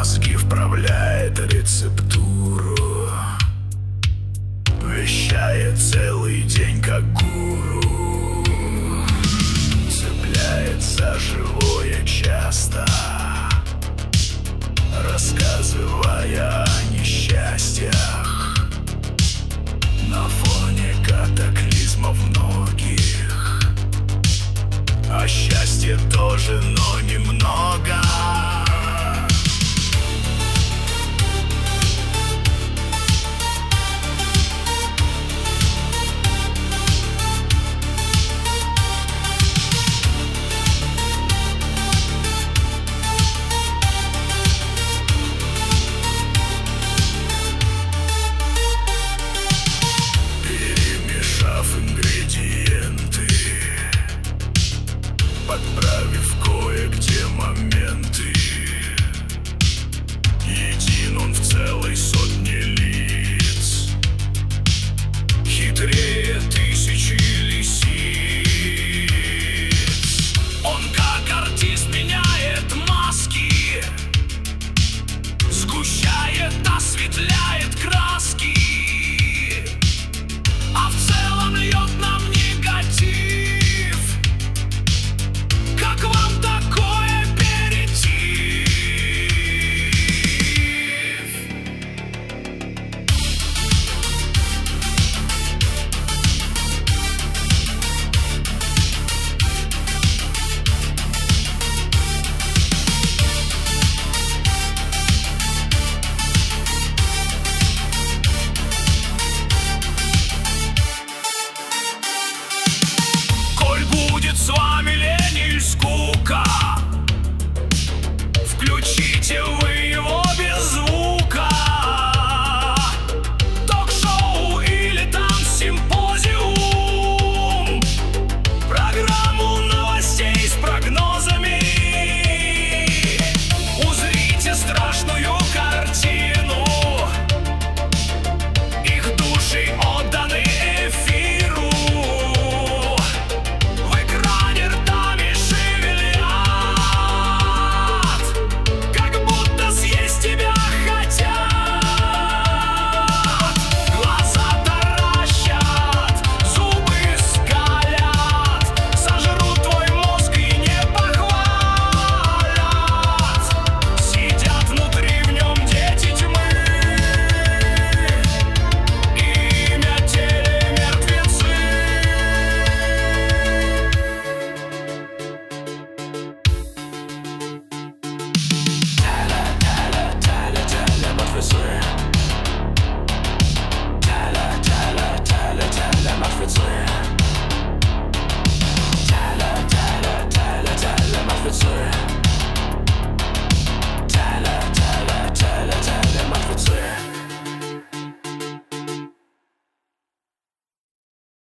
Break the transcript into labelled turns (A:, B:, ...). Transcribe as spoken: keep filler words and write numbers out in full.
A: мозги вправляет рецептуру, вещает целый день как гуру, цепляет за живое часто, рассказывая о несчастьях на фоне катаклизмов многих. А счастье тоже, но немного. Подправив кое-где моменты, един он в целой сотне лиц, хитрее тысячи лисиц. Он как артист меняет маски, сгущает, осветляет краски, а в целом льет нам негатив. Как вам такой аперитив? Коль будет с вами лень или скука, включите